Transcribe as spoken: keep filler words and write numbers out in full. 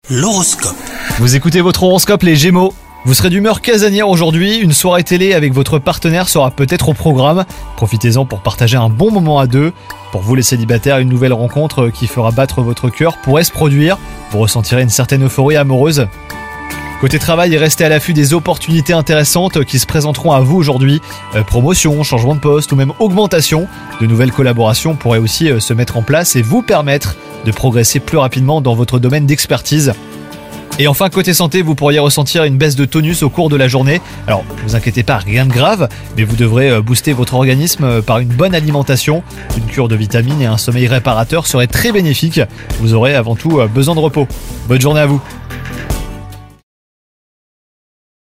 L'horoscope. Vous écoutez votre horoscope les Gémeaux. Vous serez d'humeur casanière aujourd'hui, une soirée télé avec votre partenaire sera peut-être au programme. Profitez-en pour partager un bon moment à deux. Pour vous les célibataires, une nouvelle rencontre qui fera battre votre cœur pourrait se produire. Vous ressentirez une certaine euphorie amoureuse. Côté travail, restez à l'affût des opportunités intéressantes qui se présenteront à vous aujourd'hui. Euh, promotion, changement de poste ou même augmentation. De nouvelles collaborations pourraient aussi euh, se mettre en place et vous permettre de progresser plus rapidement dans votre domaine d'expertise. Et enfin, côté santé, vous pourriez ressentir une baisse de tonus au cours de la journée. Alors, ne vous inquiétez pas, rien de grave, mais vous devrez booster votre organisme par une bonne alimentation. Une cure de vitamines et un sommeil réparateur seraient très bénéfiques. Vous aurez avant tout besoin de repos. Bonne journée à vous.